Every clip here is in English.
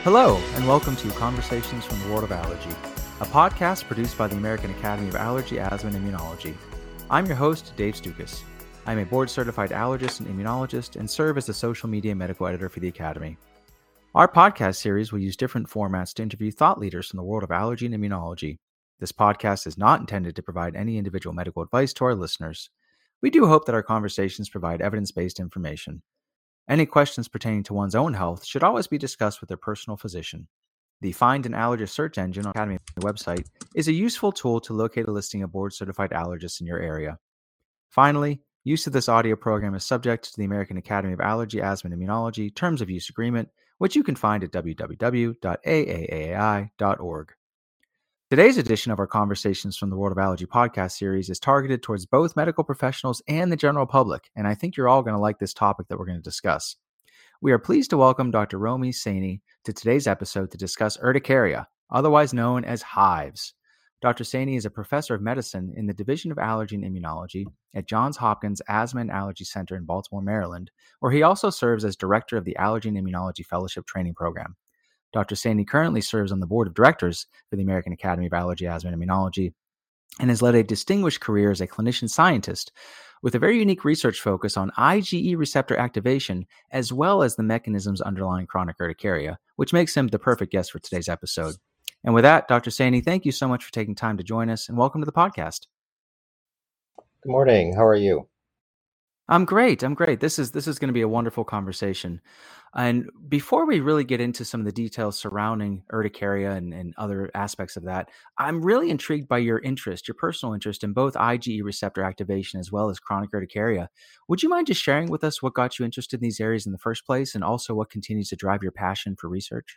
Hello, and welcome to Conversations from the World of Allergy, a podcast produced by the American Academy of Allergy, Asthma, and Immunology. I'm your host, Dave Stukas. I'm a board-certified allergist and immunologist and serve as the social media medical editor for the Academy. Our podcast series will use different formats to interview thought leaders from the world of allergy and immunology. This podcast is not intended to provide any individual medical advice to our listeners. We do hope that our conversations provide evidence-based information. Any questions pertaining to one's own health should always be discussed with their personal physician. The Find an Allergist search engine on the Academy website is a useful tool to locate a listing of board-certified allergists in your area. Finally, use of this audio program is subject to the American Academy of Allergy, Asthma, and Immunology Terms of Use Agreement, which you can find at www.aaai.org. Today's edition of our Conversations from the World of Allergy podcast series is targeted towards both medical professionals and the general public, and I think you're all going to like this topic that we're going to discuss. We are pleased to welcome Dr. Romy Saini to today's episode to discuss urticaria, otherwise known as hives. Dr. Saini is a professor of medicine in the Division of Allergy and Immunology at Johns Hopkins Asthma and Allergy Center in Baltimore, Maryland, where he also serves as director of the Allergy and Immunology Fellowship Training Program. Dr. Saini currently serves on the board of directors for the American Academy of Allergy, Asthma, and Immunology, and has led a distinguished career as a clinician scientist with a very unique research focus on IgE receptor activation, as well as the mechanisms underlying chronic urticaria, which makes him the perfect guest for today's episode. And with that, Dr. Saini, thank you so much for taking time to join us, and welcome to the podcast. Good morning. How are you? I'm great. This is going to be a wonderful conversation. And before we really get into some of the details surrounding urticaria and other aspects of that, I'm really intrigued by your personal interest in both IgE receptor activation as well as chronic urticaria. Would you mind just sharing with us what got you interested in these areas in the first place, and also what continues to drive your passion for research?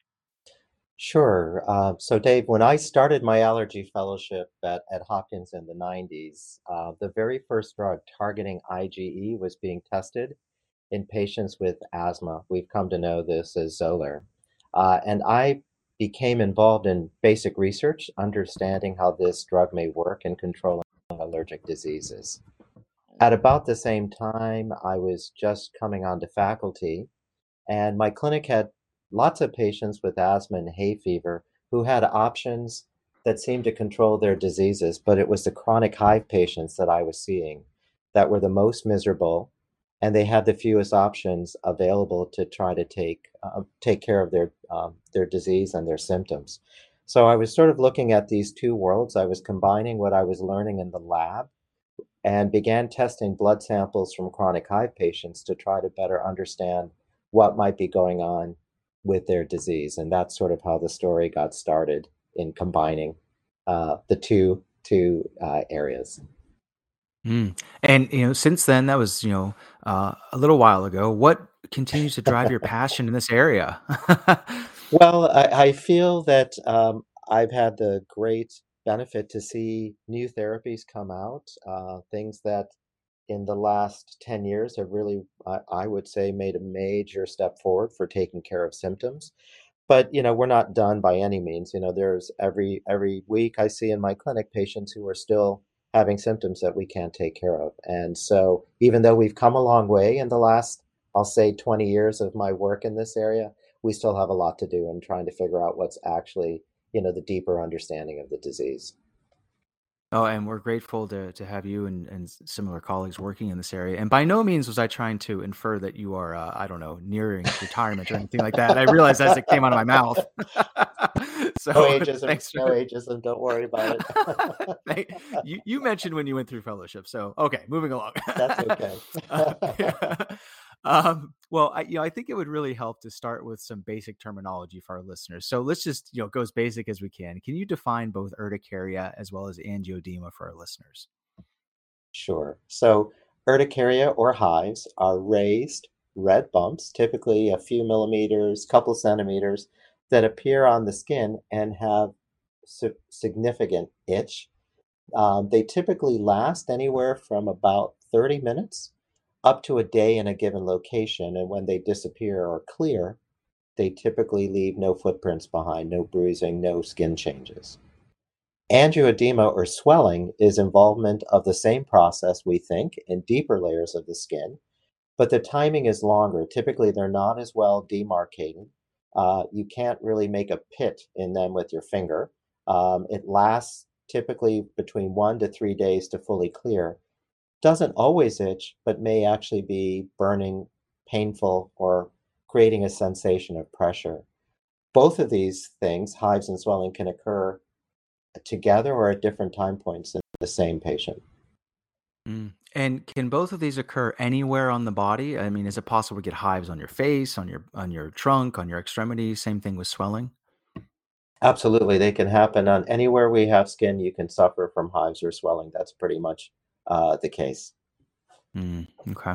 Sure. So, Dave, when I started my allergy fellowship at Hopkins in the 90s, the very first drug targeting IgE was being tested in patients with asthma. We've come to know this as Xolair. And I became involved in basic research, understanding how this drug may work in controlling allergic diseases. At about the same time, I was just coming onto faculty, and my clinic had lots of patients with asthma and hay fever who had options that seemed to control their diseases, but it was the chronic hive patients that I was seeing that were the most miserable, and they had the fewest options available to try to take care of their disease and their symptoms. So I was sort of looking at these two worlds. I was combining what I was learning in the lab and began testing blood samples from chronic hive patients to try to better understand what might be going on with their disease. And that's sort of how the story got started in combining the two areas. And since then, that was a little while ago. What continues to drive your passion in this area? Well, I feel that I've had the great benefit to see new therapies come out, things that in the last 10 years have really, I would say, made a major step forward for taking care of symptoms. But, we're not done by any means. There's every week I see in my clinic patients who are still having symptoms that we can't take care of. And so even though we've come a long way in the last, I'll say 20 years of my work in this area, we still have a lot to do in trying to figure out what's actually, the deeper understanding of the disease. Oh, and we're grateful to have you and similar colleagues working in this area. And by no means was I trying to infer that you are, I don't know, nearing retirement or anything like that. I realized as it came out of my mouth. So No ageism, thanks no ageism. Don't worry about it. You mentioned when you went through fellowship. So, okay, moving along. That's okay. Yeah. Well, I think it would really help to start with some basic terminology for our listeners. So let's just, go as basic as we can. Can you define both urticaria as well as angioedema for our listeners? Sure. So urticaria or hives are raised red bumps, typically a few millimeters, couple centimeters, that appear on the skin and have significant itch. They typically last anywhere from about 30 minutes up to a day in a given location. And when they disappear or clear, they typically leave no footprints behind, no bruising, no skin changes. Angioedema or swelling is involvement of the same process, we think, in deeper layers of the skin, but the timing is longer. Typically, they're not as well demarcated, You can't really make a pit in them with your finger. It lasts typically between 1 to 3 days to fully clear. Doesn't always itch, but may actually be burning, painful, or creating a sensation of pressure. Both of these things, hives and swelling, can occur together or at different time points in the same patient. Mm. And can both of these occur anywhere on the body? I mean, is it possible to get hives on your face, on your trunk, on your extremities? Same thing with swelling? Absolutely, they can happen on anywhere we have skin, you can suffer from hives or swelling. That's pretty much the case. Okay.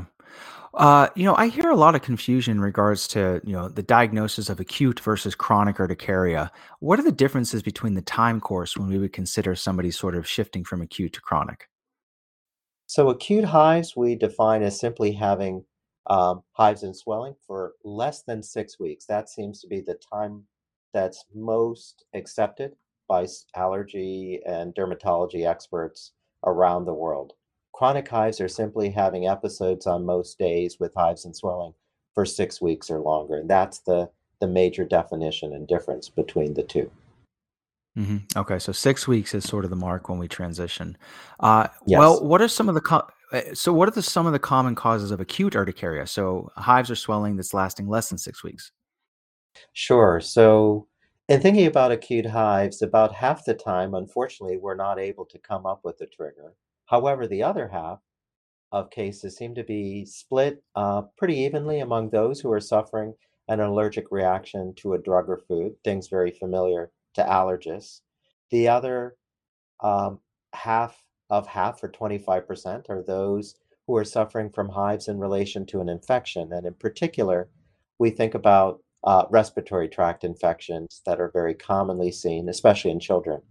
I hear a lot of confusion in regards to, the diagnosis of acute versus chronic urticaria. What are the differences between the time course when we would consider somebody sort of shifting from acute to chronic? So acute hives we define as simply having hives and swelling for less than 6 weeks. That seems to be the time that's most accepted by allergy and dermatology experts around the world. Chronic hives are simply having episodes on most days with hives and swelling for 6 weeks or longer. And that's the major definition and difference between the two. Okay, so 6 weeks is sort of the mark when we transition. Yes. What are some of the what are some of the common causes of acute urticaria? So hives or swelling that's lasting less than 6 weeks. Sure. So, in thinking about acute hives, about half the time, unfortunately, we're not able to come up with a trigger. However, the other half of cases seem to be split pretty evenly among those who are suffering an allergic reaction to a drug or food, things very familiar to allergists. The other um, half, or 25%, are those who are suffering from hives in relation to an infection. And in particular, we think about respiratory tract infections that are very commonly seen, especially in children.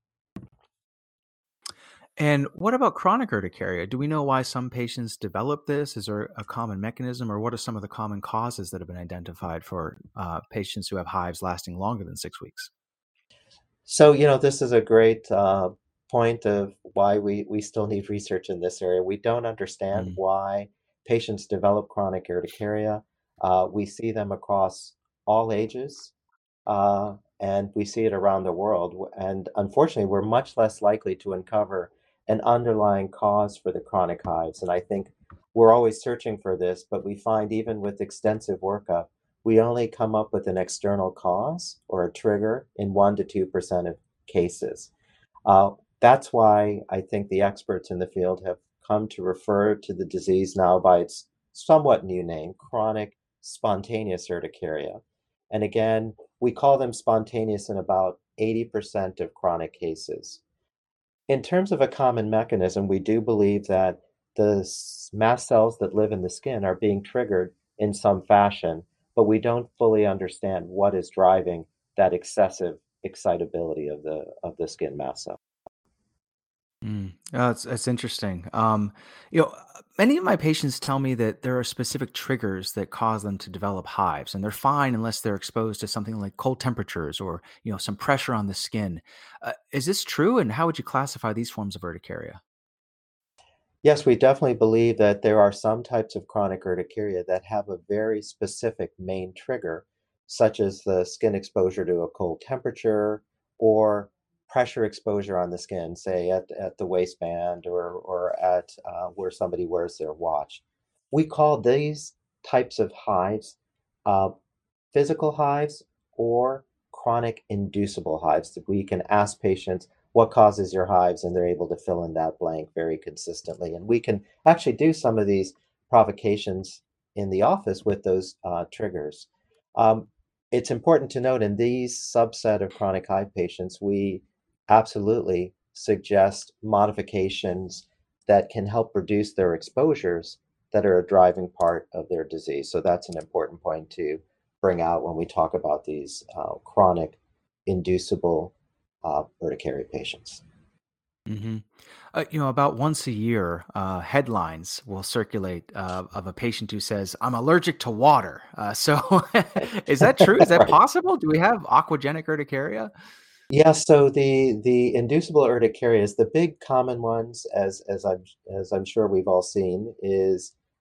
And what about chronic urticaria? Do we know why some patients develop this? Is there a common mechanism, or what are some of the common causes that have been identified for patients who have hives lasting longer than 6 weeks? So, this is a great point of why we still need research in this area. We don't understand Mm. why patients develop chronic urticaria. We see them across all ages, and we see it around the world. And unfortunately, we're much less likely to uncover an underlying cause for the chronic hives. And I think we're always searching for this, but we find even with extensive workup, we only come up with an external cause or a trigger in 1 to 2% of cases. Uh, that's why I think the experts in the field have come to refer to the disease now by its somewhat new name, chronic spontaneous urticaria. And again, we call them spontaneous in about 80% of chronic cases. In terms of a common mechanism, we do believe that the mast cells that live in the skin are being triggered in some fashion, but we don't fully understand what is driving that excessive excitability of the skin mast cell. Oh, that's interesting. Many of my patients tell me that there are specific triggers that cause them to develop hives, and they're fine unless they're exposed to something like cold temperatures or some pressure on the skin. Is this true? And how would you classify these forms of urticaria? Yes, we definitely believe that there are some types of chronic urticaria that have a very specific main trigger, such as the skin exposure to a cold temperature or pressure exposure on the skin, say at the waistband or at where somebody wears their watch. We call these types of hives uh, physical hives or chronic inducible hives. That we can ask patients what causes your hives, and they're able to fill in that blank very consistently. And we can actually do some of these provocations in the office with those triggers. Um, it's important to note in these subset of chronic hive patients, we absolutely suggest modifications that can help reduce their exposures that are a driving part of their disease. So that's an important point to bring out when we talk about these chronic inducible urticaria patients. hmm about once a year, headlines will circulate of a patient who says, "I'm allergic to water." So, is that true? Is that Right. possible? Do we have aquagenic urticaria? Yeah, so the inducible urticarias, the big common ones, as I'm sure we've all seen, is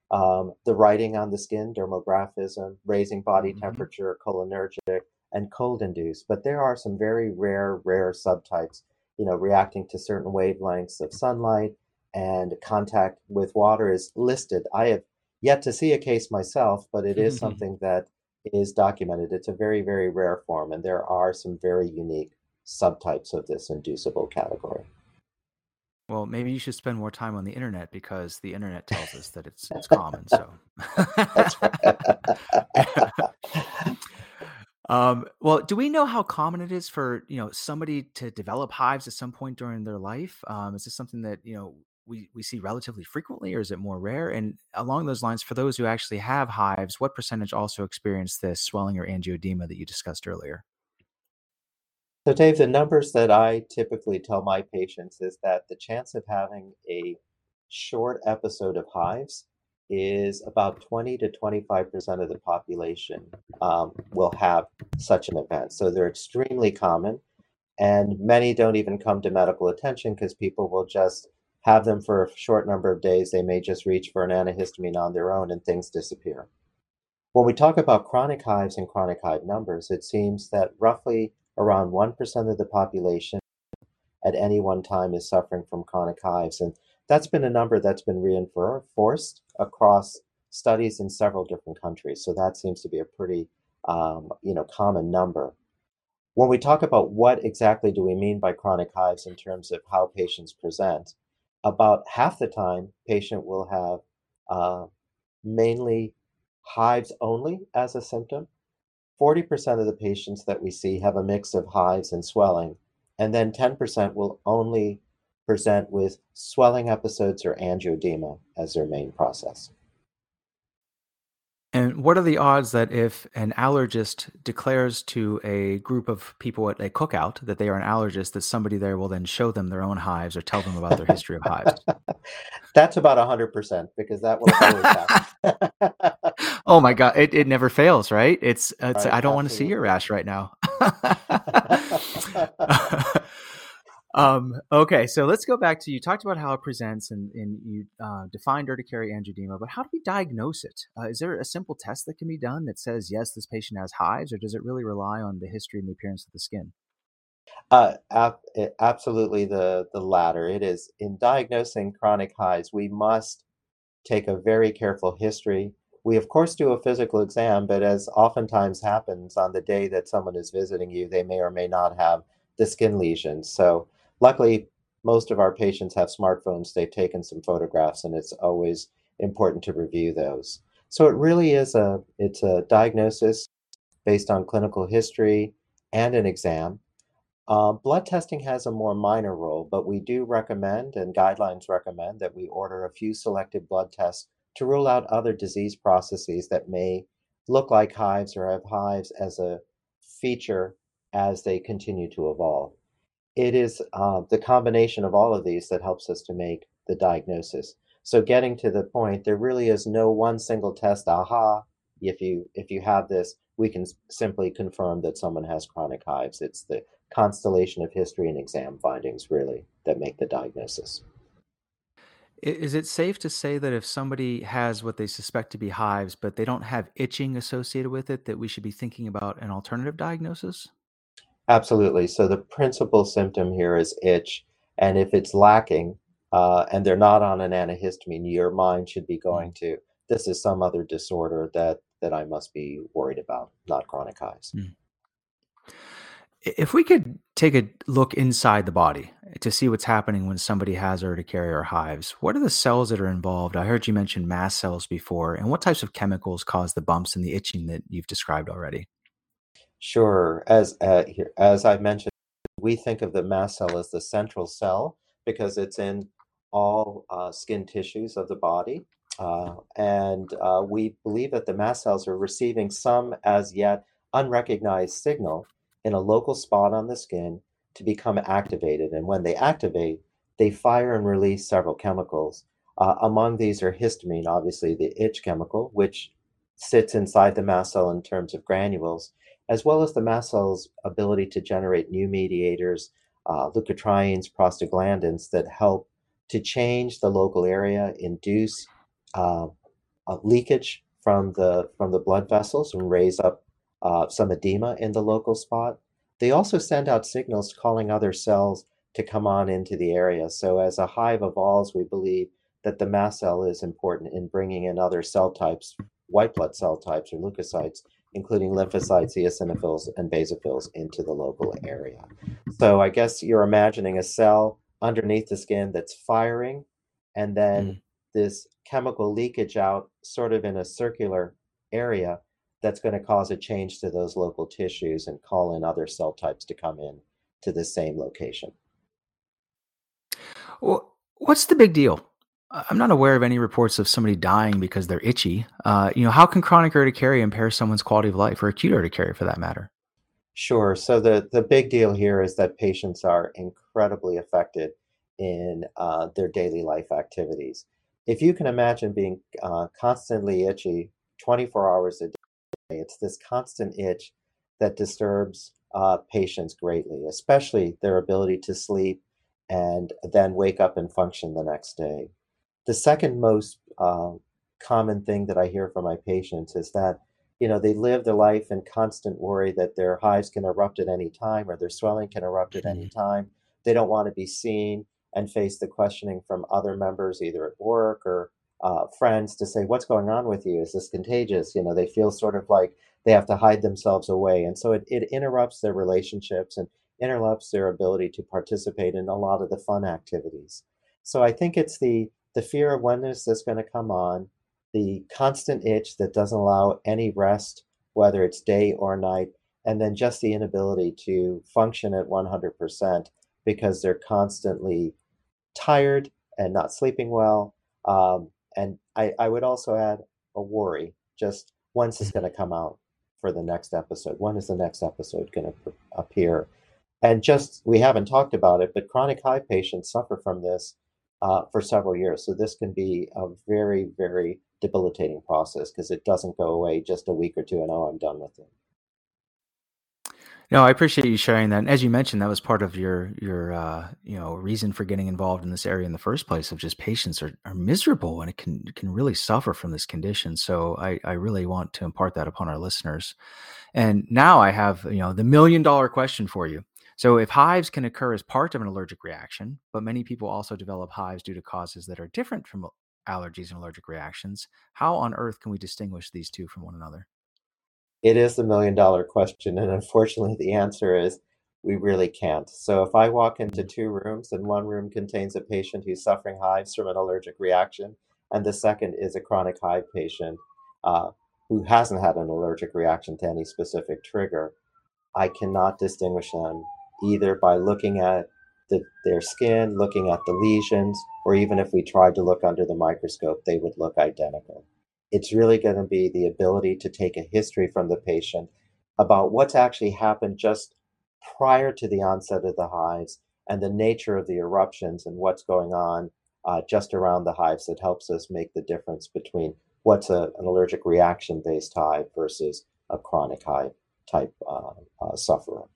The writing on the skin, dermographism, raising body Hmm. temperature, cholinergic, and cold-induced. But there are some very rare subtypes, reacting to certain wavelengths of sunlight, and contact with water is listed. I have yet to see a case myself, but it is something that is documented. It's a very rare form, and there are some very unique subtypes of this inducible category. Well, maybe you should spend more time on the internet because the internet tells us that it's common. So, That's right. well, do we know how common it is for somebody to develop hives at some point during their life? Is this something that we see relatively frequently, or is it more rare? And along those lines, for those who actually have hives, what percentage also experience this swelling or angioedema that you discussed earlier? So, Dave, the numbers that I typically tell my patients is that the chance of having a short episode of hives is about 20 to 25% of the population will have such an event. So they're extremely common, and many don't even come to medical attention because people will just have them for a short number of days. They may just reach for an antihistamine on their own and things disappear. When we talk about chronic hives and chronic hive numbers, it seems that roughly around 1% of the population at any one time is suffering from chronic hives. And that's been a number that's been reinforced across studies in several different countries. So that seems to be a pretty common number. When we talk about what exactly do we mean by chronic hives in terms of how patients present, about half the time patient will have uh, mainly hives only as a symptom. 40% of the patients that we see have a mix of hives and swelling, and then 10% will only present with swelling episodes or angioedema as their main process. And what are the odds that if an allergist declares to a group of people at a cookout that they are an allergist, that somebody there will then show them their own hives or tell them about their history of hives? That's about 100% because that will always happen. Oh my god, it never fails, right? It's Right, I don't want to see your absolutely. rash right now. Okay, so let's go back to you talked about how it presents and you defined urticaria angioedema, but how do we diagnose it? Is there a simple test that can be done that says yes, this patient has hives, or does it really rely on the history and the appearance of the skin? Absolutely the latter. It is in diagnosing chronic hives, we must take a very careful history. We, of course, do a physical exam, but as oftentimes happens on the day that someone is visiting you, they may or may not have the skin lesions. So, luckily, most of our patients have smartphones. They've taken some photographs, and it's always important to review those. So, it really is a diagnosis based on clinical history and an exam. Blood testing has a more minor role, but we do recommend and guidelines recommend that we order a few selected blood tests to rule out other disease processes that may look like hives or have hives as a feature as they continue to evolve. It is the combination of all of these that helps us to make the diagnosis. So getting to the point, there really is no one single test. Aha! If you have this, we can simply confirm that someone has chronic hives. It's the constellation of history and exam findings really that make the diagnosis. Is it safe to say that if somebody has what they suspect to be hives, but they don't have itching associated with it, that we should be thinking about an alternative diagnosis? Absolutely. So the principal symptom here is itch, and if it's lacking, and they're not on an antihistamine, your mind should be going to, this is some other disorder that I must be worried about, not chronic hives. Mm. If we could take a look inside the body to see what's happening when somebody has urticaria or hives, what are the cells that are involved? I heard you mention mast cells before, and what types of chemicals cause the bumps and the itching that you've described already? Sure. As I mentioned, we think of the mast cell as the central cell because it's in all skin tissues of the body. And we believe that the mast cells are receiving some as yet unrecognized signal in a local spot on the skin to become activated. And when they activate, they fire and release several chemicals. Among these are histamine, obviously the itch chemical, which sits inside the mast cell in terms of granules, as well as the mast cell's ability to generate new mediators, leukotrienes, prostaglandins that help to change the local area, induce uh, leakage from the blood vessels and raise up some edema in the local spot. They also send out signals calling other cells to come on into the area. So as a hive evolves, we believe that the mast cell is important in bringing in other cell types, white blood cell types or leukocytes, including lymphocytes, eosinophils, and basophils into the local area. So I guess you're imagining a cell underneath the skin that's firing, and then this chemical leakage out sort of in a circular area that's going to cause a change to those local tissues and call in other cell types to come in to the same location. Well, what's the big deal? I'm not aware of any reports of somebody dying because they're itchy. How can chronic urticaria impair someone's quality of life, or acute urticaria for that matter? Sure. So the big deal here is that patients are incredibly affected in their daily life activities. If you can imagine being constantly itchy 24 hours a day, it's this constant itch that disturbs patients greatly, especially their ability to sleep and then wake up and function the next day. The second most common thing that I hear from my patients is that, they live their life in constant worry that their hives can erupt at any time or their swelling can erupt at any Mhm. time. They don't want to be seen and face the questioning from other members, either at work or friends, to say, "What's going on with you? Is this contagious?" They feel sort of like they have to hide themselves away. And so it interrupts their relationships and interrupts their ability to participate in a lot of the fun activities. So I think it's the fear of when is this going to come on, the constant itch that doesn't allow any rest, whether it's day or night, and then just the inability to function at 100% because they're constantly tired and not sleeping well. And I would also add a worry, just when's this going Mhm. to come out for the next episode? When is the next episode going to appear? And just, we haven't talked about it, but chronic hive patients suffer from this for several years. So this can be a very, very debilitating process because it doesn't go away just a week or two and, oh, I'm done with it. No, I appreciate you sharing that. And as you mentioned, that was part of your reason for getting involved in this area in the first place. Of just patients are miserable and it can really suffer from this condition. So I really want to impart that upon our listeners. And now I have the $1 million question for you. So if hives can occur as part of an allergic reaction, but many people also develop hives due to causes that are different from allergies and allergic reactions, how on earth can we distinguish these two from one another? It is the $1 million question, and unfortunately, the answer is we really can't. So if I walk into Mm. two rooms and one room contains a patient who's suffering hives from an allergic reaction, and the second is a chronic hive patient uh, who hasn't had an allergic reaction to any specific trigger, I cannot distinguish them either by looking at their skin, looking at the lesions, or even if we tried to look under the microscope, they would look identical. It's really going to be the ability to take a history from the patient about what's actually happened just prior to the onset of the hives and the nature of the eruptions and what's going on just around the hives that helps us make the difference between what's an allergic reaction based hive versus a chronic hive type sufferer.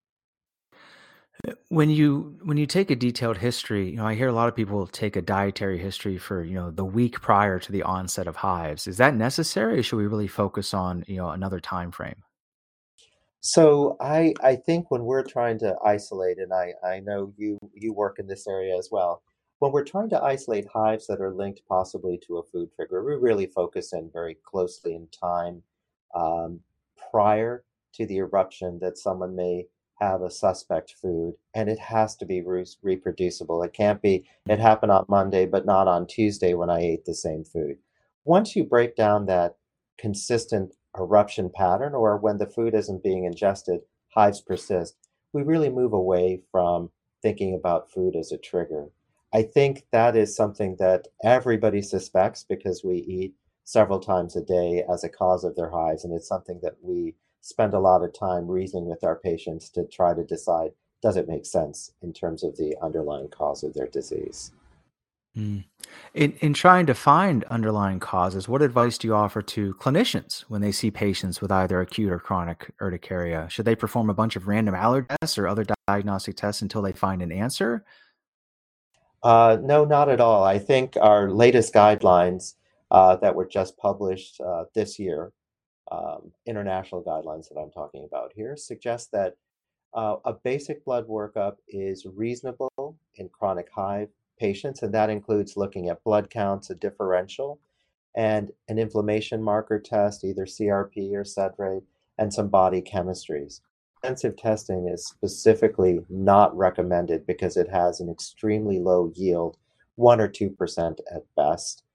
When you take a detailed history, I hear a lot of people take a dietary history for, the week prior to the onset of hives. Is that necessary, or should we really focus on, another time frame? So I think when we're trying to isolate, and I know you work in this area as well, when we're trying to isolate hives that are linked possibly to a food trigger, we really focus in very closely in time um, prior to the eruption that someone may have a suspect food, and it has to be reproducible. It can't be it Mhm. happened on Monday, but not on Tuesday when I ate the same food. Once you break down that consistent eruption pattern or when the food isn't being ingested, hives persist, we really move away from thinking about food as a trigger. I think that is something that everybody suspects because we eat several times a day as a cause of their hives, and it's something that we spend a lot of time reasoning with our patients to try to decide, does it make sense in terms of the underlying cause of their disease. Mm. In trying to find underlying causes, what advice do you offer to clinicians when they see patients with either acute or chronic urticaria? Should they perform a bunch of random allergy tests or other diagnostic tests until they find an answer? No, not at all. I think our latest guidelines that were just published this year, international guidelines that I'm talking about here, suggest that a basic blood workup is reasonable in chronic hive patients, and that includes looking at blood counts, a differential, and an inflammation marker test, either CRP or sed rate, and some body chemistries. Intensive testing is specifically not recommended because it has an extremely low yield, 1 or 2% at best.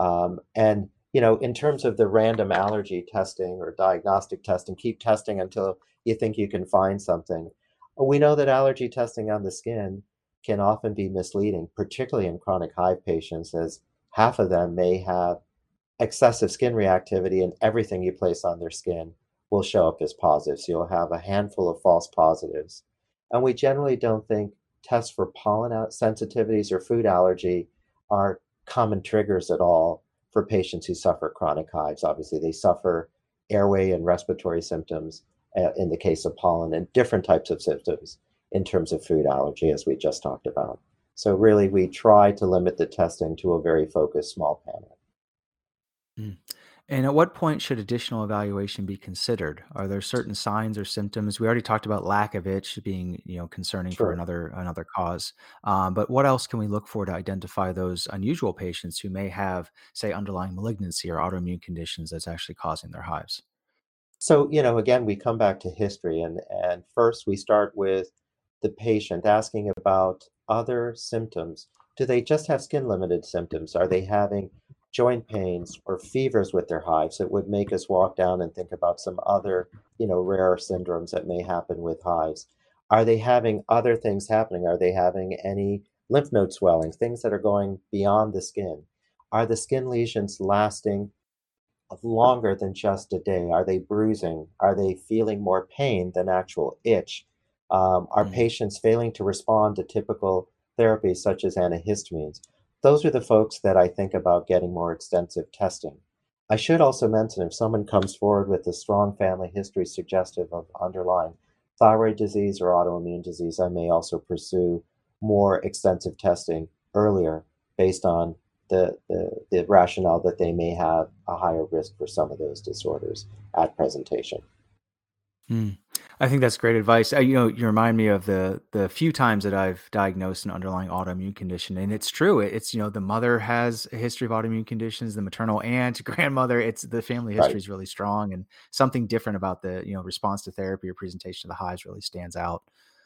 And in terms of the random allergy testing or diagnostic testing, keep testing until you think you can find something. We know that allergy testing on the skin can often be misleading, particularly in chronic hive patients, as half of them may have excessive skin reactivity, and everything you place on their skin will show up as positive. So you'll have a handful of false positives. And we generally don't think tests for pollen sensitivities or food allergy are common triggers at all for patients who suffer chronic hives. Obviously, they suffer airway and respiratory symptoms in the case of pollen, and different types of symptoms in terms of food allergy, as we just talked about. So really, we try to limit the testing to a very focused small panel. Mm. And at what point should additional evaluation be considered? Are there certain signs or symptoms? We already talked about lack of itch being, concerning for Sure. another cause. But what else can we look for to identify those unusual patients who may have, say, underlying malignancy or autoimmune conditions that's actually causing their hives? So, again, we come back to history, and first we start with the patient asking about other symptoms. Do they just have skin limited symptoms? Are they having joint pains or fevers with their hives that would make us walk down and think about some other, rare syndromes that may happen with hives? Are they having other things happening? Are they having any lymph node swelling, things that are going beyond the skin? Are the skin lesions lasting longer than just a day? Are they bruising? Are they feeling more pain than actual itch? Are Mhm. patients failing to respond to typical therapies such as antihistamines? Those are the folks that I think about getting more extensive testing. I should also mention, if someone comes forward with a strong family history suggestive of underlying thyroid disease or autoimmune disease, I may also pursue more extensive testing earlier based on the rationale that they may have a higher risk for some of those disorders at presentation. Mm. I think that's great advice. You remind me of the few times that I've diagnosed an underlying autoimmune condition, and it's true. It's the mother has a history of autoimmune conditions, the maternal aunt, grandmother. It's the family history Right. is really strong, and something different about the response to therapy or presentation of the hives really stands out.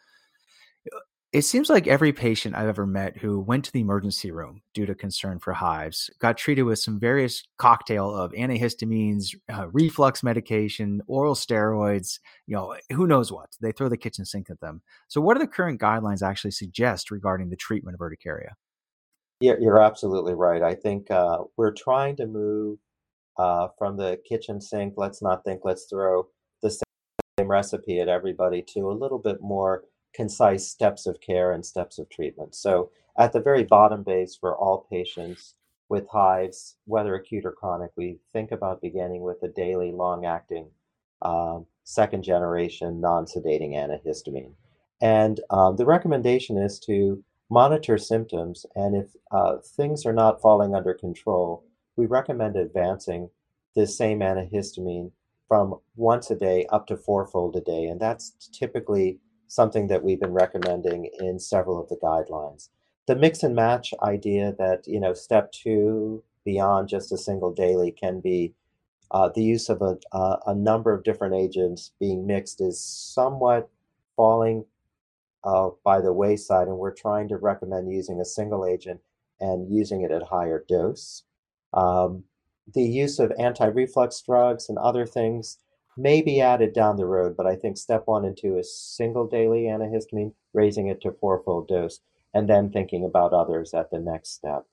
It seems like every patient I've ever met who went to the emergency room due to concern for hives got treated with some various cocktail of antihistamines, reflux medication, oral steroids, who knows what. They throw the kitchen sink at them. So, what do the current guidelines actually suggest regarding the treatment of urticaria? You're absolutely right. I think we're trying to move from the kitchen sink, let's not think, let's throw the same recipe at everybody, to a little bit more concise steps of care and steps of treatment. So, at the very bottom base for all patients with hives, whether acute or chronic, we think about beginning with a daily long acting second generation non sedating antihistamine. And the recommendation is to monitor symptoms, and if things are not falling under control, we recommend advancing the same antihistamine from once a day up to fourfold a day. And that's typically something that we've been recommending in several of the guidelines. The mix and match idea that, step two beyond just a single daily can be the use of a number of different agents being mixed is somewhat falling by the wayside, and we're trying to recommend using a single agent and using it at higher dose. Um, the use of anti-reflux drugs and other things may be added down the road, but I think step one and two is single daily antihistamine, raising it to fourfold dose, and then thinking about others at the next step.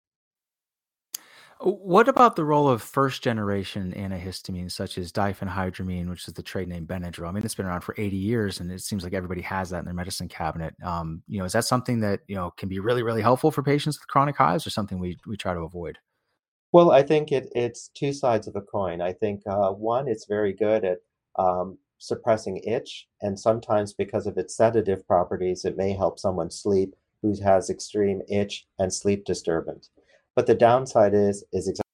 What about the role of first generation antihistamines such as diphenhydramine, which is the trade name Benadryl? I mean, it's been around for 80 years and it seems like everybody has that in their medicine cabinet. Is that something that, can be really, really helpful for patients with chronic hives or something we try to avoid? Well, I think it's two sides of a coin. I think one, it's very good at suppressing itch, and sometimes because of its sedative properties, it may help someone sleep who has extreme itch and sleep disturbance. But the downside is exactly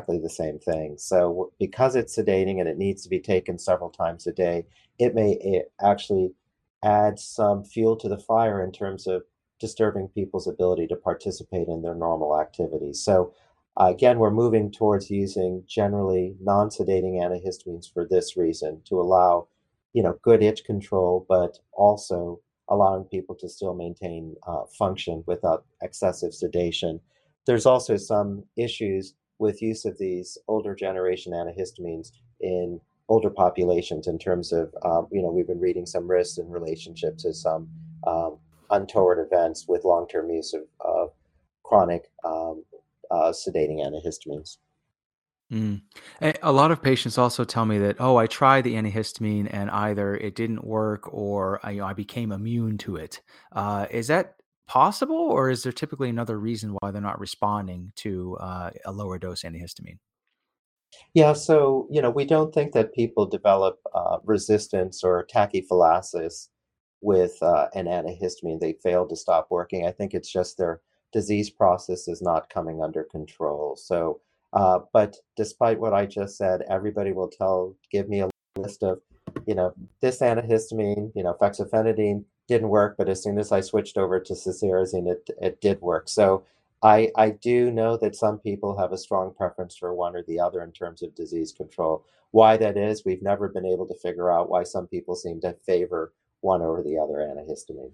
exactly the same thing. So because it's sedating and it needs to be taken several times a day, it actually add some fuel to the fire in terms of disturbing people's ability to participate in their normal activities. So again, we're moving towards using generally non-sedating antihistamines for this reason, to allow, good itch control, but also allowing people to still maintain function without excessive sedation. There's also some issues with use of these older generation antihistamines in older populations in terms of, we've been reading some risks in relationship to some um, untoward events with long-term use of chronic sedating antihistamines. Mm. A lot of patients also tell me that, oh, I tried the antihistamine and either it didn't work or I became immune to it. Is that possible, or is there typically another reason why they're not responding to a lower dose antihistamine? Yeah, so, we don't think that people develop resistance or tachyphylaxis with an antihistamine. They fail to stop working. I think it's just their disease process is not coming under control. So, but despite what I just said, everybody will give me a list of, you know, this antihistamine, fexofenadine didn't work, but as soon as I switched over to cesarizine, it did work. So, I do know that some people have a strong preference for one or the other in terms of disease control. Why that is, we've never been able to figure out why some people seem to favor one over the other antihistamine.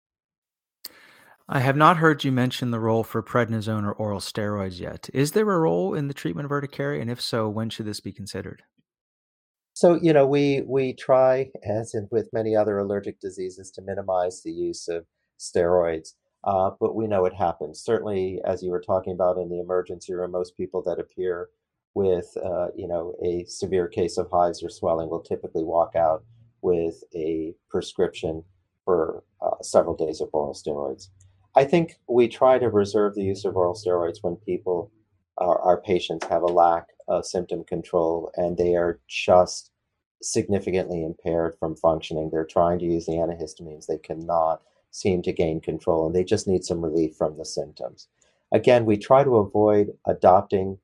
I have not heard you mention the role for prednisone or oral steroids yet. Is there a role in the treatment of urticaria? And if so, when should this be considered? So, we try, as in with many other allergic diseases, to minimize the use of steroids, but we know it happens. Certainly, as you were talking about in the emergency room, most people that appear with, a severe case of hives or swelling will typically walk out with a prescription for several days of oral steroids. I think we try to reserve the use of oral steroids when our patients have a lack of symptom control and they are just significantly impaired from functioning. They're trying to use the antihistamines. They cannot seem to gain control and they just need some relief from the symptoms. Again, we try to avoid adopting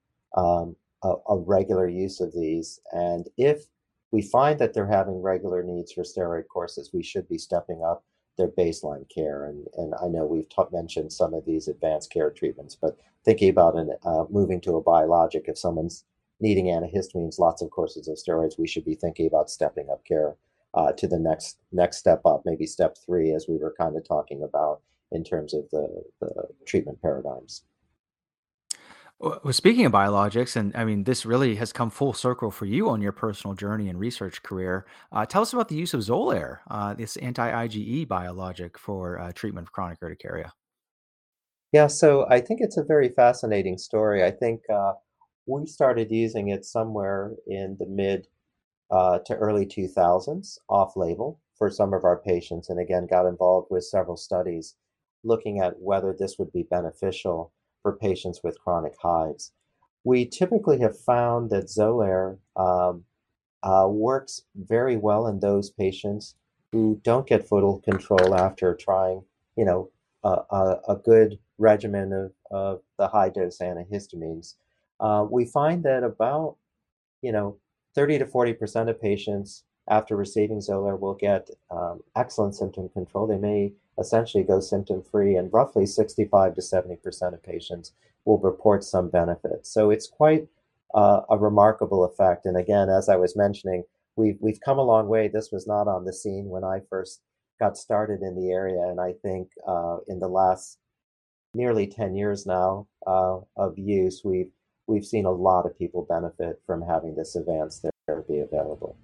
a regular use of these. And if we find that they're having regular needs for steroid courses, we should be stepping up their baseline care. And I know we've mentioned some of these advanced care treatments, but thinking about moving to a biologic, if someone's needing antihistamines, lots of courses of steroids, we should be thinking about stepping up care to the next step up, maybe step three, as we were kind of talking about in terms of the treatment paradigms. Well, speaking of biologics, and I mean, this really has come full circle for you on your personal journey and research career. Tell us about the use of Xolair, this anti-IgE biologic for treatment of chronic urticaria. Yeah, so I think it's a very fascinating story. I think we started using it somewhere in the mid to early 2000s off label for some of our patients, and again, got involved with several studies looking at whether this would be beneficial for patients with chronic hives. We typically have found that Xolair works very well in those patients who don't get full control after trying, a good regimen of the high dose antihistamines. We find that about, you know, 30 to 40% of patients after receiving Xolair will get excellent symptom control. They may essentially go symptom free, and roughly 65 to 70% of patients will report some benefit. So it's quite a remarkable effect. And again, as I was mentioning, we've come a long way. This was not on the scene when I first got started in the area, and I think in the last nearly 10 years now of use, we've seen a lot of people benefit from having this advanced therapy available.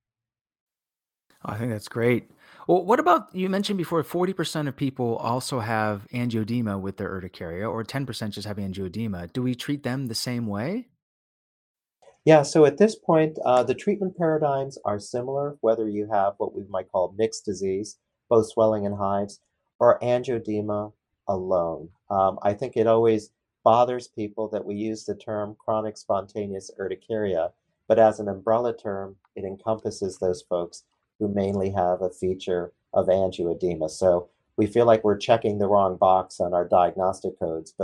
I think that's great. Well, what about you mentioned before 40% of people also have angioedema with their urticaria, or 10% just have angioedema. Do we treat them the same way? Yeah, so at this point, the treatment paradigms are similar, whether you have what we might call mixed disease, both swelling and hives, or angioedema alone. I think it always bothers people that we use the term chronic spontaneous urticaria, but as an umbrella term, it encompasses those folks who mainly have a feature of angioedema. So we feel like we're checking the wrong box on our diagnostic codes, but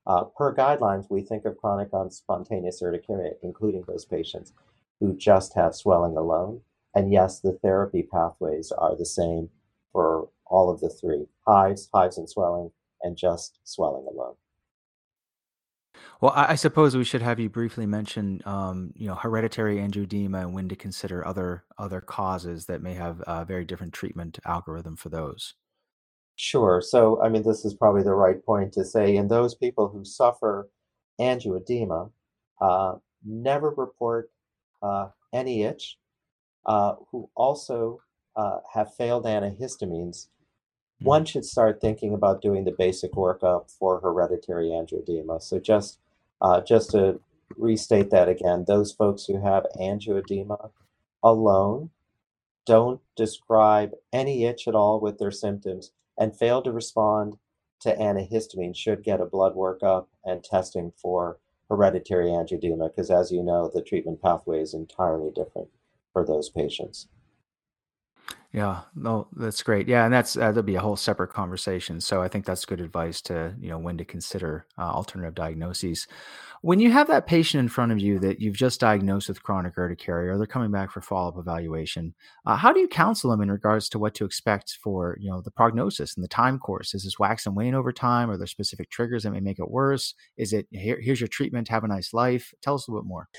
Per guidelines, we think of chronic spontaneous urticaria, including those patients who just have swelling alone. And yes, the therapy pathways are the same for all of the three: hives and swelling, and just swelling alone. Well, I suppose we should have you briefly mention, hereditary angioedema and when to consider other causes that may have a very different treatment algorithm for those. Sure. So, I mean, this is probably the right point to say in those people who suffer angioedema, never report any itch, who also have failed antihistamines. Mm. One should start thinking about doing the basic workup for hereditary angioedema. So just to restate that again, those folks who have angioedema alone don't describe any itch at all with their symptoms and fail to respond to antihistamine should get a blood workup and testing for hereditary angioedema, because as you know, the treatment pathway is entirely different for those patients. Yeah, no, that's great. Yeah, and that'll be a whole separate conversation. So I think that's good advice to when to consider alternative diagnoses. When you have that patient in front of you that you've just diagnosed with chronic urticaria, or they're coming back for follow up evaluation, how do you counsel them in regards to what to expect for the prognosis and the time course? Is this wax and wane over time? Are there specific triggers that may make it worse? Is it here's your treatment, have a nice life? Tell us a little bit more.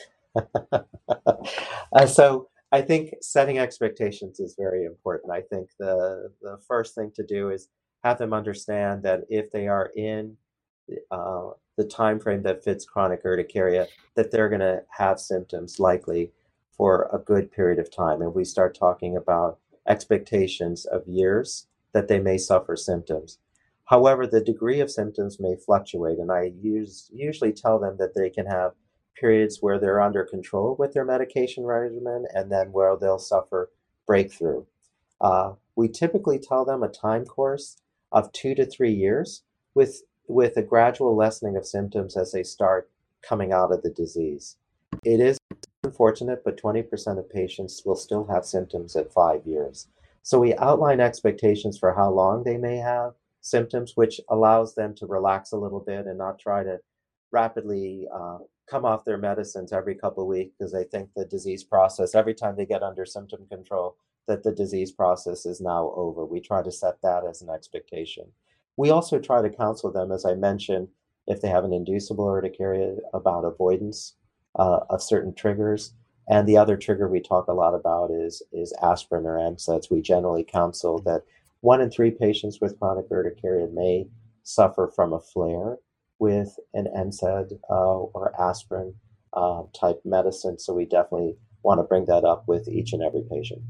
So I think setting expectations is very important. I think the first thing to do is have them understand that if they are in the time frame that fits chronic urticaria, that they're going to have symptoms likely for a good period of time. And we start talking about expectations of years that they may suffer symptoms. However, the degree of symptoms may fluctuate, and I usually tell them that they can have periods where they're under control with their medication regimen and then where they'll suffer breakthrough. We typically tell them a time course of 2 to 3 years with a gradual lessening of symptoms as they start coming out of the disease. It is unfortunate, but 20% of patients will still have symptoms at 5 years. So we outline expectations for how long they may have symptoms, which allows them to relax a little bit and not try to rapidly come off their medicines every couple of weeks because they think the disease process, every time they get under symptom control, that the disease process is now over. We try to set that as an expectation. We also try to counsel them, as I mentioned, if they have an inducible urticaria, about avoidance of certain triggers. And the other trigger we talk a lot about is aspirin or NSAIDs. We generally counsel that 1 in 3 patients with chronic urticaria may suffer from a flare with an NSAID or aspirin type medicine. So we definitely want to bring that up with each and every patient.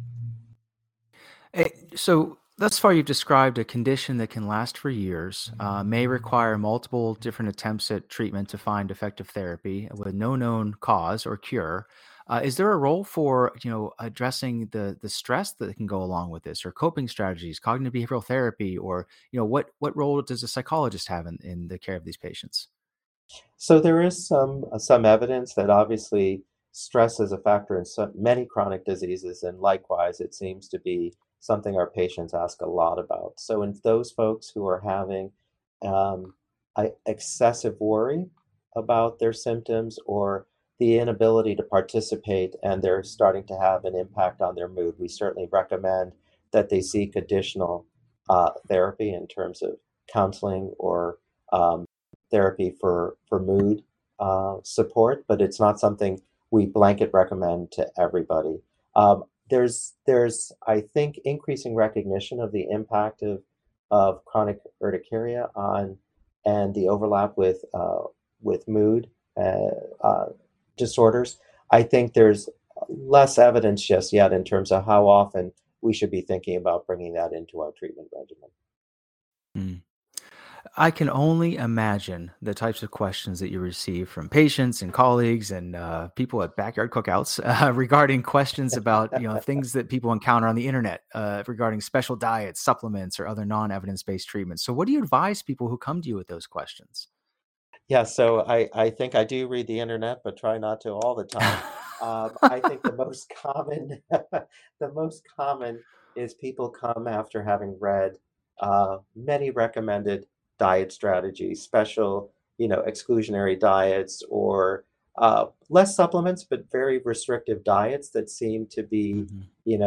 So thus far, you've described a condition that can last for years, may require multiple different attempts at treatment to find effective therapy with no known cause or cure. Is there a role for addressing the stress that can go along with this, or coping strategies, cognitive behavioral therapy, or what role does a psychologist have in the care of these patients? So there is some evidence that obviously stress is a factor in many chronic diseases, and likewise, it seems to be something our patients ask a lot about. So in those folks who are having um, excessive worry about their symptoms or the inability to participate and they're starting to have an impact on their mood, we certainly recommend that they seek additional therapy in terms of counseling or therapy for mood support, but it's not something we blanket recommend to everybody. There's I think increasing recognition of the impact of chronic urticaria on and the overlap with mood uh, disorders. I think there's less evidence just yet in terms of how often we should be thinking about bringing that into our treatment regimen. Mm. I can only imagine the types of questions that you receive from patients and colleagues and people at backyard cookouts regarding questions about things that people encounter on the internet regarding special diets, supplements, or other non-evidence based treatments. So, what do you advise people who come to you with those questions? Yeah, so I think I do read the internet, but try not to all the time. I think the most common the most common is people come after having read many recommended diet strategies, special exclusionary diets or less supplements, but very restrictive diets that seem to be, Hmm.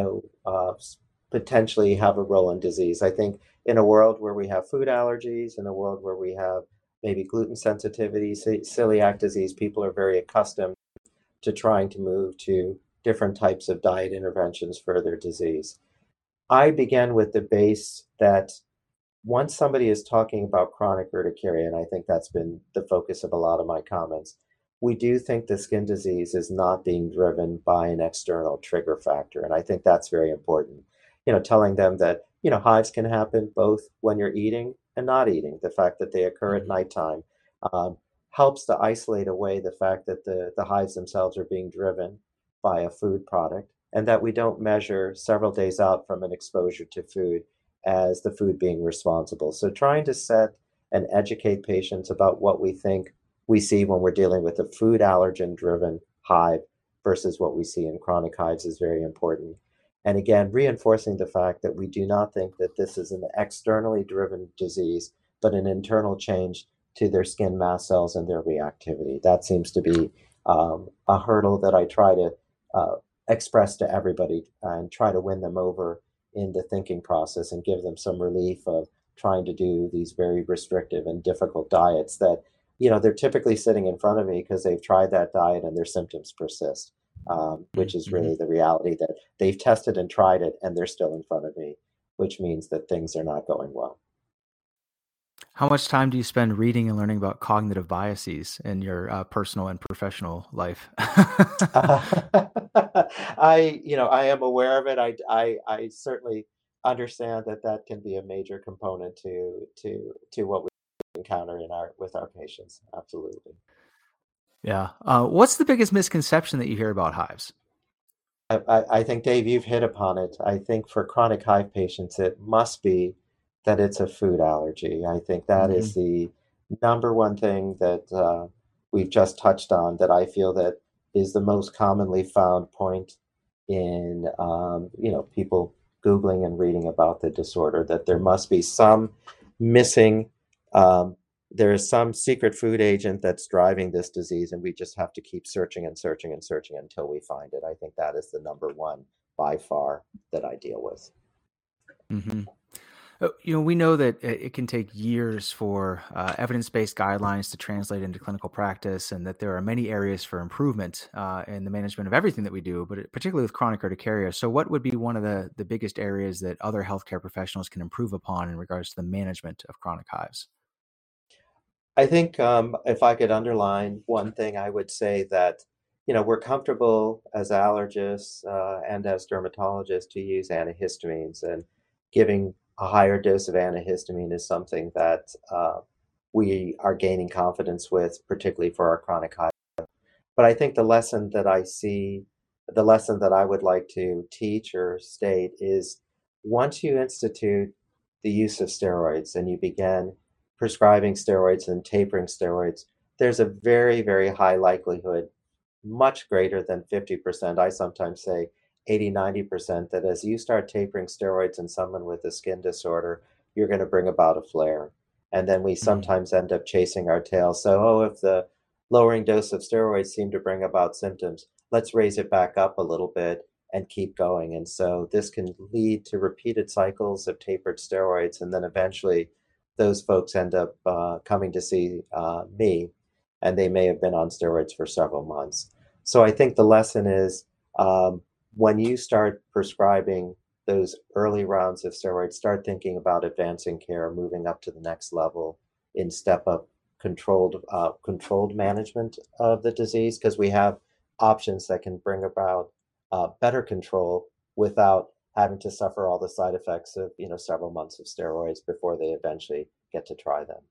potentially have a role in disease. I think in a world where we have food allergies, in a world where we have maybe gluten sensitivity, celiac disease, people are very accustomed to trying to move to different types of diet interventions for their disease. I began with the base that once somebody is talking about chronic urticaria, and I think that's been the focus of a lot of my comments, we do think the skin disease is not being driven by an external trigger factor. And I think that's very important. Telling them that, hives can happen both when you're eating and not eating. The fact that they occur at Hmm. nighttime um, helps to isolate away the fact that the hives themselves are being driven by a food product and that we don't measure several days out from an exposure to food as the food being responsible. So trying to set and educate patients about what we think we see when we're dealing with a food allergen driven hive versus what we see in chronic hives is very important. And again, reinforcing the fact that we do not think that this is an externally driven disease, but an internal change to their skin mast cells and their reactivity. That seems to be a hurdle that I try to uh, express to everybody and try to win them over in the thinking process and give them some relief of trying to do these very restrictive and difficult diets that, they're typically sitting in front of me because they've tried that diet and their symptoms persist, which is Hmm. really the reality that they've tested and tried it and they're still in front of me, which means that things are not going well. How much time do you spend reading and learning about cognitive biases in your personal and professional life? Uh, I am aware of it. I certainly understand that that can be a major component to what we encounter in our with our patients. Absolutely. Yeah. What's the biggest misconception that you hear about hives? I think, Dave, you've hit upon it. I think for chronic hive patients, it must be that it's a food allergy. I think that Hmm. is the number one thing that we've just touched on that I feel that is the most commonly found point in people Googling and reading about the disorder, that there must be some missing um, there is some secret food agent that's driving this disease, and we just have to keep searching and searching and searching until we find it. I think that is the number one by far that I deal with. Hmm. We know that it can take years for evidence-based guidelines to translate into clinical practice, and that there are many areas for improvement in the management of everything that we do, but particularly with chronic urticaria. So, what would be one of the biggest areas that other healthcare professionals can improve upon in regards to the management of chronic hives? I think if I could underline one thing, I would say that we're comfortable as allergists and as dermatologists to use antihistamines, and giving a higher dose of antihistamine is something that we are gaining confidence with, particularly for our chronic hives. But I think the lesson that I would like to teach or state is once you institute the use of steroids and you begin prescribing steroids and tapering steroids, there's a very, very high likelihood, much greater than 50%. I sometimes say 80, 90%, that as you start tapering steroids in someone with a skin disorder, you're going to bring about a flare. And then we Mm. sometimes end up chasing our tail. So, oh, if the lowering dose of steroids seem to bring about symptoms, let's raise it back up a little bit and keep going. And so this can lead to repeated cycles of tapered steroids. And then eventually those folks end up coming to see me, and they may have been on steroids for several months. So I think the lesson is um, when you start prescribing those early rounds of steroids, start thinking about advancing care, moving up to the next level in step up controlled management of the disease, because we have options that can bring about better control without having to suffer all the side effects of several months of steroids before they eventually get to try them.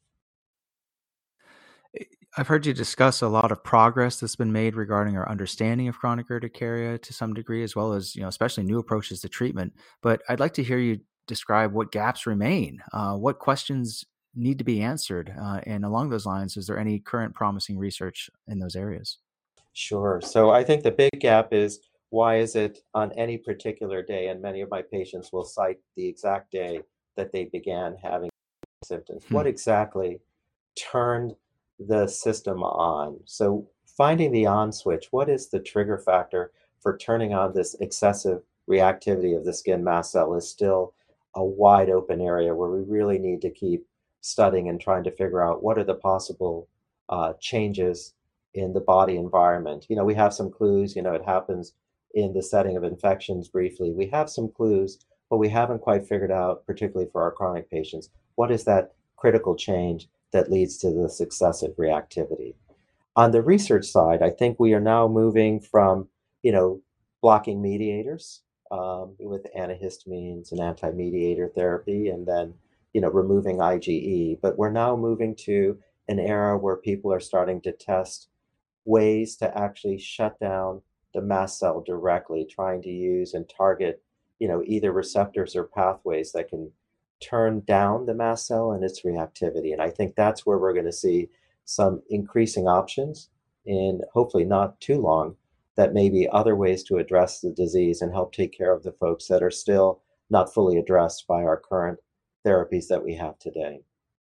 I've heard you discuss a lot of progress that's been made regarding our understanding of chronic urticaria to some degree, as well as, especially new approaches to treatment. But I'd like to hear you describe what gaps remain, what questions need to be answered. And along those lines, is there any current promising research in those areas? Sure. So I think the big gap is why is it on any particular day? And many of my patients will cite the exact day that they began having symptoms. Hmm. What exactly turned the system on. So finding the on switch, what is the trigger factor for turning on this excessive reactivity of the skin mast cell is still a wide open area where we really need to keep studying and trying to figure out what are the possible changes in the body environment. We have some clues, it happens in the setting of infections briefly. We have some clues, but we haven't quite figured out, particularly for our chronic patients, what is that critical change that leads to this excessive reactivity. On the research side, I think we are now moving from, blocking mediators with antihistamines and anti-mediator therapy, and then, removing IgE. But we're now moving to an era where people are starting to test ways to actually shut down the mast cell directly, trying to use and target, either receptors or pathways that can turn down the mast cell and its reactivity. And I think that's where we're going to see some increasing options in hopefully not too long, that may be other ways to address the disease and help take care of the folks that are still not fully addressed by our current therapies that we have today.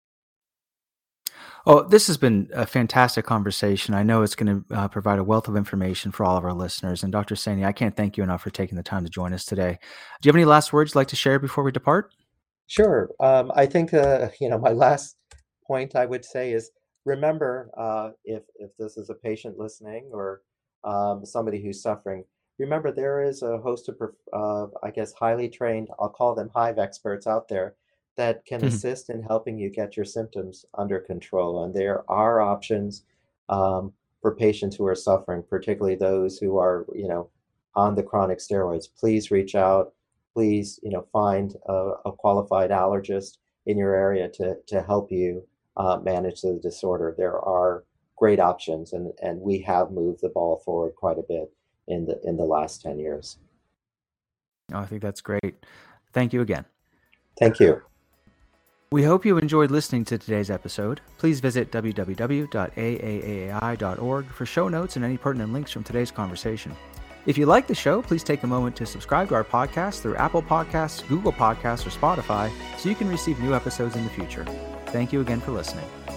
Oh, this has been a fantastic conversation. I know it's going to provide a wealth of information for all of our listeners. And Dr. Saini, I can't thank you enough for taking the time to join us today. Do you have any last words you'd like to share before we depart? Sure. I think, my last point I would say is remember, if this is a patient listening or somebody who's suffering, remember there is a host of, I guess, highly trained, I'll call them hive experts out there that can assist in helping you get your symptoms under control. And there are options for patients who are suffering, particularly those who are, on the chronic steroids. Please reach out. Please, find a qualified allergist in your area to help you manage the disorder. There are great options, and we have moved the ball forward quite a bit in the last 10 years. Oh, I think that's great. Thank you again. Thank you. We hope you enjoyed listening to today's episode. Please visit www.aaai.org for show notes and any pertinent links from today's conversation. If you like the show, please take a moment to subscribe to our podcast through Apple Podcasts, Google Podcasts, or Spotify so you can receive new episodes in the future. Thank you again for listening.